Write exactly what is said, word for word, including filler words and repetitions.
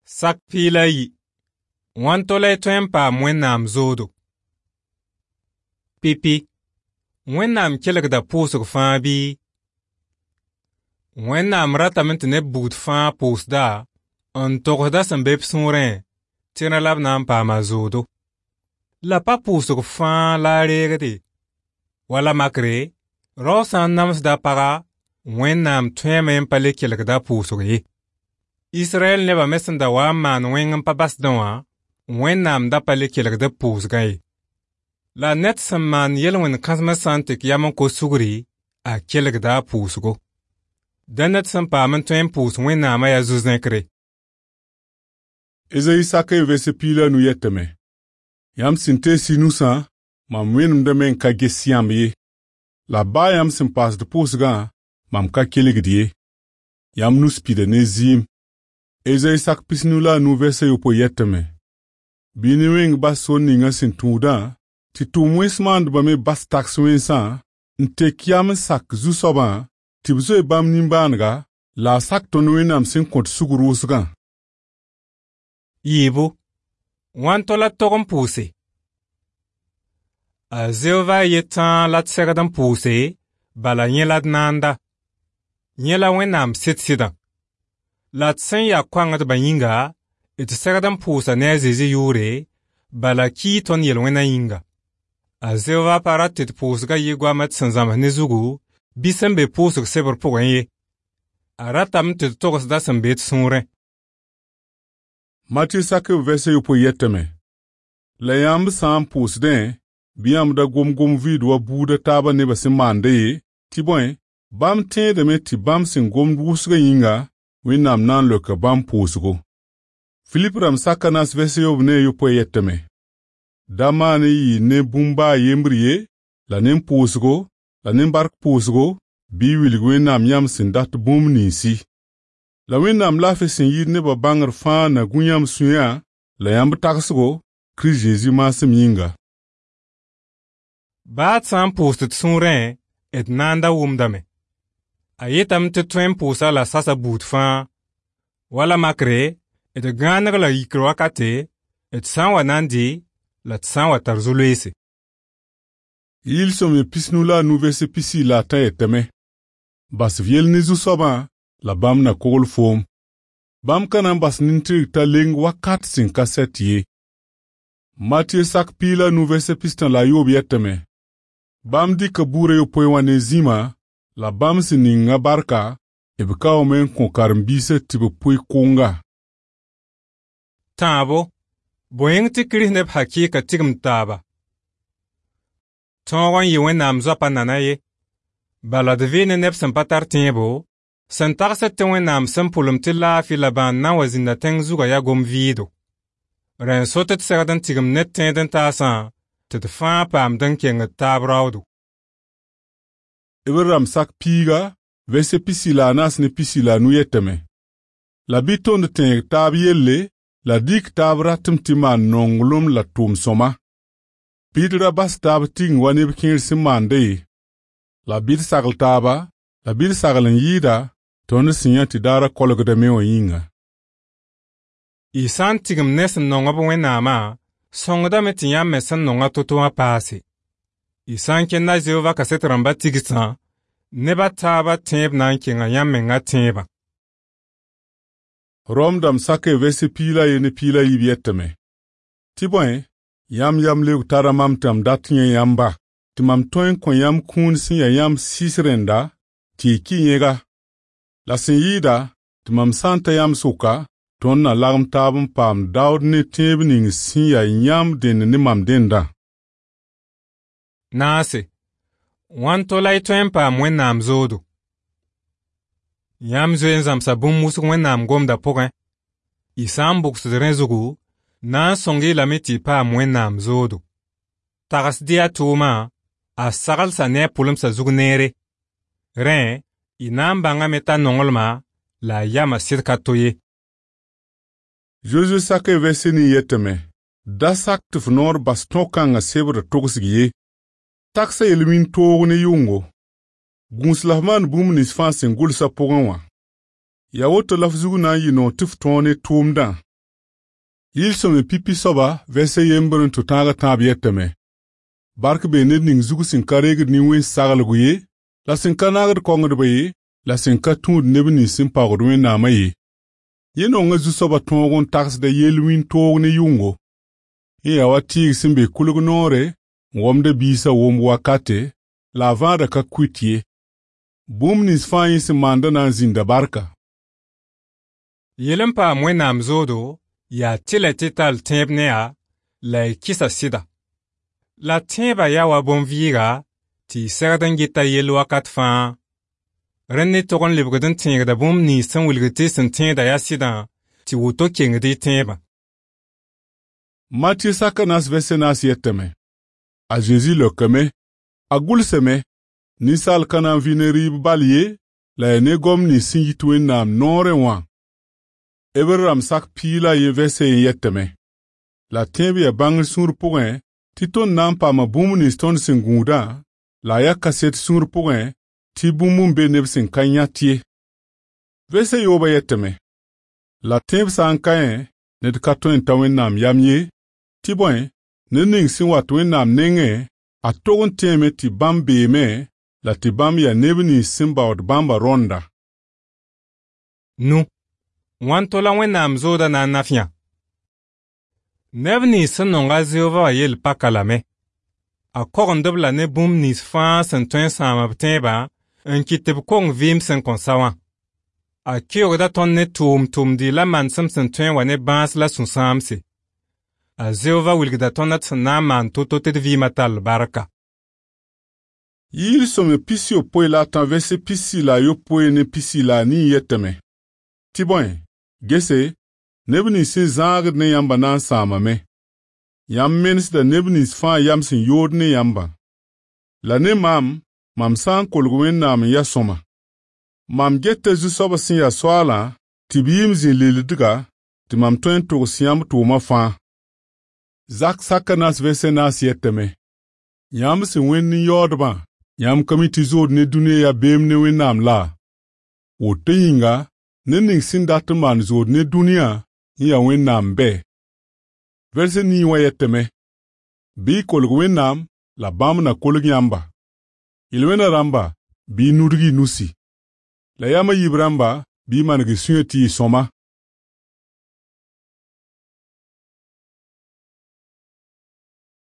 Sak pila yi. Wan tole tuen pa Wẽnnaam zoodo. Pipi. Wẽnnaam kelgda pʋʋsg fãa bɩ? Wẽnnaam ratame tɩ neb bugd fãa pʋʋsda n togsda sẽn be b sũurẽ tɩ rã la b na n paama zoodo. La pa pʋʋsg fãa la a reegde. Wala makre, rao sã n namsda paga, Wẽnnaam tõeeme n pa le kelgda pʋʋsg ye. Israɛl nebã me sẽn da wa n maan wẽng n pa basdẽ wã, Wẽnnaam da pa le kelgd b pʋʋsgã ye. La ned sẽn maan yel-wẽnd kãsmã sã n tɩk yam n ko sugri, a kelgda a pʋʋsgo. Da ned sẽn paam n tõe n pʋʋs Wẽnnaamã yaa zu-zẽkre. Ezayi sake vese pila nu yetame. Yam sẽn teesi nusã, mam wẽnemdame n ka ges yãmb ye. La baa yam sẽn paasd pʋʋsgã, mam ka kelgd ye. Yam nus pida ne zɩɩm. Ezayi sak pisnu la nu vese yopo yetame. Bɩ ne wẽng bas son ninga sẽn tũudã, tɩ tʋʋm wẽns-maandbã me bas taks wẽnsã, n tek yam n sak zu-soabã, tɩ b zoe bãmb nimbãanega, la a sak tõnd Wẽnnaam sẽn kõt sugr wʋsgã. Yiibu. Wãn to la tog n pʋʋse. A Zeova yetã la d segd n pʋʋse, bala yẽ la d naanda. Yẽ la Wẽnnaam sɩd-sɩdã. La d sẽn ya koangdbã yĩnga, d segd n pʋʋsa ne a Zezi yʋʋre, bala kɩɩ tõnd yel-wẽnã yĩnga. A Zeova pa rat tɩ d pʋʋsgã yɩ goama d sẽn zãms ne zugu, bɩ sẽn be pʋʋsg sebr pʋgẽ ye. A ratame tɩ d togsda sẽn be d sũurẽ. Matiyu sak vese yopo yetame. La yãmb sã n pʋʋsdẽ, bɩ yãmb da gom-gom vɩɩd wa buudã taabã nebã sẽn maanda ye, tɩ bõe, bãmb tẽedame tɩ bãmb sẽn gomd wʋsgã yĩnga, Wẽnnaam na n leoka bãmb pʋʋsgo. Filip rãmb saka nas vese yob ne yopo yetame. Da maan n yɩ ne bũmb-baa yembr ye, la ne pʋʋsgo, la ne bark pʋʋsgo, bɩ wilg Wẽnnaam yãmb sẽn dat bũmb ninsi. La Wẽnnaam laafɩ sẽn yɩɩd nebã bãngr fãa na gũ yãmb sũyã, la yãmb tagsgo, Kirist Zeezi maasem yĩnga. Baa d sã n pʋʋsd d sũurẽ, d naanda wʋmdame. A yetame tɩ tõe n pʋʋsa la sasa buud fãa. Wala makre, d gãaneg la yikr wakate, d sã n wa na n dɩ, la d sã n wa tar zo-loeese. Yɩl sõm pisnu la nu vese pisi la tã yetame. Bas viel ne zu-soabã, la bãmb na kogl foom. Bãmb ka na n bas nin-tɩrg t'a leng wakat sẽn ka sɛt ye. Matiyu sak piila nu vese pistã la yob yetame. Bãmb dɩka buurã yopoe wã ne zĩma, la bãmb sẽn ninga barka, b kaoome n kõ karen-biisã tɩ b pʋɩ kʋʋnga. Tãabo, bõe-yẽng tɩ Kirist neb hakɩɩka tigim taaba. Tõog n yɩ Wẽnnaam zoapã nana ye. Bala d vɩ ne neb sẽn pa tar tẽebo, sẽn tagsd tɩ Wẽnnaam sẽn pʋlem tɩ laafɩ la bãand na n wa zĩnda tẽng zugã yaa gom-vɩɩdo. Rẽn sot d segd n tigim ned tẽed n taasã, tɩ d fãa paamd n kengd taab raoodo. B rãmb sak piiga, vese pisi la a nas ne pisi la nu yetame. La bɩ tõnd tẽeg taab yelle, la dɩk taab ratɩm tɩ maan nonglem la tʋʋm-sõma. Bɩ d ra bas taab tigng wa neb kẽer sẽn maanda ye. La bɩ d sagl taaba, la bɩ d sagl n yɩɩda, tõnd sẽn yã tɩ daara kolgdame wã yĩnga. Y sã n tigim ne sẽn nongb Wẽnnaamã, sõngdame tɩ yãmb me sẽn nongã to-to wã paase. Y sã n kẽnd a Zeova kaset rãmbã tigsã, nebã taabã tẽeb na n kenga yãmb mengã tẽebã. Rom dãmb sake vese piila ye ne piila yib yetame. Tɩ bõe, yãmb yam leok tara mam tɩ m dat yẽ yãmba, tɩ mam tõe n kõ yãmb kũun sẽn ya yãmb sɩs rẽnda, tɩ y ki yẽga. La sẽn yɩɩda, tɩ mam sã n ta yãmb sʋka, tõnd na lagem taab n paam daood ne tẽeb ning sẽn ya yãmb dẽnd ne mam dẽndã. Naase, wãn to la y tõe n paam Wẽnnaam zoodo. Yãmb zoe n zãmsa bũmb wʋsg Wẽnnaam gomdã pʋgẽ. Y sã n bʋgsd rẽ zugu, na n sõng-y lame tɩ y paam Wẽnnaam zoodo. Tagsd yaa tʋʋmã, a saglsa ne a pʋlemsã zug neere. Rẽ, y na n bãngame t'a nonglma, la a yama sɩd ka to ye. Jozu sake vese ni yetame. Da sak tɩ f noor bas tõ-kãngã sebr togsg ye. Tagsa yel-wĩn toog ne yʋngo. Gũus la f maan bũmb nins fãa sẽn gʋlsã pʋgẽ wã. Ya woto la f zug na n yɩ noog tɩ f tõog ne tʋʋmdã. Yil some pipi soba vese yemberen tutaga tab yetteme. Bark be ned ning zugu sin karegid ni wen sagal guye, la sin kanagad kongad baye, la sin katund nebni sin pagod wen namaye. Yen onga zu soba tongon tax de yelwin tog ne yungo. Iya watig sin be kulug nore, ngomde bisa wom wakate, la vada ka kwitye. Boom nis fanyi sin manda na zinda barka. Yelem pa mwen nam zodo, ya tile tital tebnea, la kisa sida. La teba ya wa bonviga, ti serden gita yel wakat fan. Renne togon libgeden tengda bom ni san wilgete san tenda ya sida, ti wuto kengde teba. Mati sakanas vesenas yetteme. A Jésus le keme, a gulseme, nisal kanan vineri balye, la ene gom ni sinjituen nam nore wan. Eberam sak pila ye vese yetteme. La tembi ya bangl sur pouen, titon nam pa ma boum ni ston singuda, la ya kaset sur pouen, ti boumum be neb sin kanyatye. Vese yoba yetteme. La tembi sa ankayen, ned katon tawen nam yamye, ti bouen, nening sin watwen nam nenge, a togon teme ti bam beme, la ti bam ya nebni simba od bamba ronda. Nu. Wantola wen nam zoda na nafia. Nevni senonga zilva yel pakalame. A korndub la ne boom nis fan sen tuen samabteba, en kiteb kong vim sen konsawan. A kiorda ton ne tum tum di la mansam sen tuen wane bans la sun samse. A zilva wilgda tonat sen man tototet vimatal baraka. Yil some pisi o poe la tan vese pisi la yo poe ne pisi la ni yetteme. Tiboin. Gese, nebni sin zanged ne yamba nan sama me. Yam mens da nebni fan yam sin yod ne yamba. La ne mam, mam san kolgwen nam ya soma. Mam gette zu soba sin ya swala, tibiyim zin lilidiga, ti mam tuen tog siyam tuma fan. Zak sakanas vese nas yetteme. Yam sin wen ni yodba, yam kamiti zod ne dunia ya bem ne wen nam la. O te yinga, nening sin datman zod ne dunia, ya wen nam be. Verse ni wa yetteme. Bi kolg wen nam, la bam na kolg yamba. Ilwena ramba, bi nurgi nusi. La yama yibramba, bi mangi sunyeti soma.